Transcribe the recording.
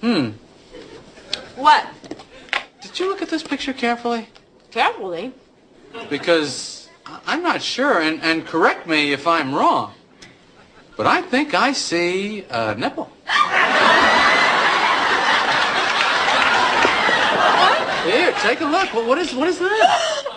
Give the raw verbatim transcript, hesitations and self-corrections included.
Hmm. What? Did you look at this picture carefully? Carefully? Because I- I'm not sure, and, and correct me if I'm wrong, but I think I see a nipple. Here, take a look. What, what is what is that?